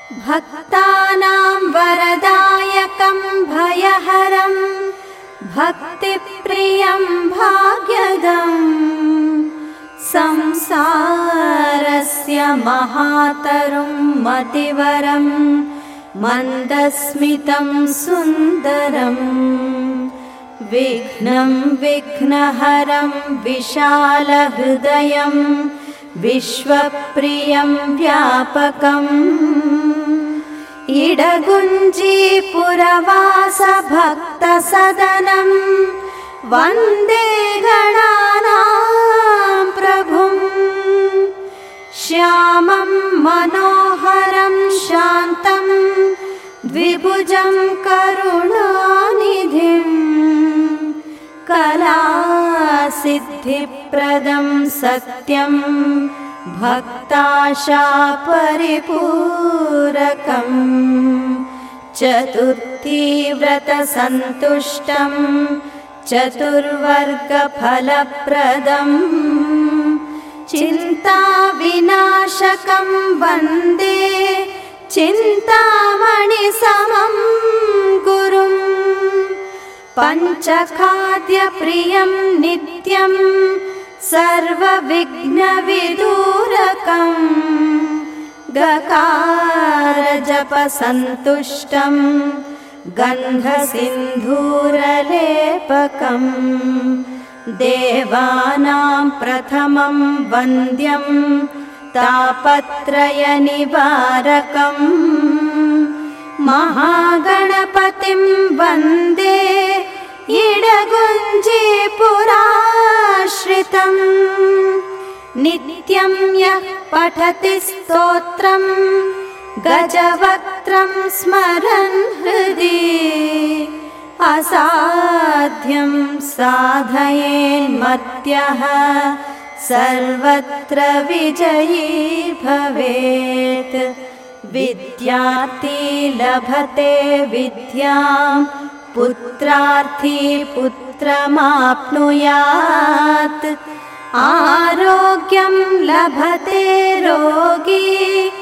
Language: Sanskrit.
भक्तानां वरदायकं भयहरं भक्तिप्रियं भाग्यदम् संसारस्य महातरुं मतिवरं मन्दस्मितं सुन्दरम् विघ्नं विघ्नहरं विशालहृदयं विश्वप्रियं व्यापकम् इडगुञ्जीपुरवास भक्तसदनं वन्दे गणानां प्रभुम् श्यामं मनोहरं शान्तं द्विभुजं करुणानिधिं कलासिद्धिप्रदं सत्यं भक्ताशापरिपूरकम् चतुर्थीव्रतसन्तुष्टं चतुर्वर्गफलप्रदम् चिन्ताविनाशकं वन्दे चिन्तामणिसमं गुरुम् पञ्चखाद्यप्रियं नित्यं सर्वविघ्नविदूरकम् गकारजपसन्तुष्टं गन्धसिन्धूरलेपकम् देवानां प्रथमं वन्द्यं तापत्रयनिवारकम् महागणपतिं वन्दे इडगुञ्जीपुराश्रितम् नित्यं यः पठति स्तोत्रं गजवक्त्रं स्मरन् हृदि असाध्यं साधयेन्मत्यः सर्वत्र विजयी भवेत् विद्यार्थी लभते विद्यां पुत्रार्थी पुत्रमाप्नुयात् आरोग्यं लभते रोगी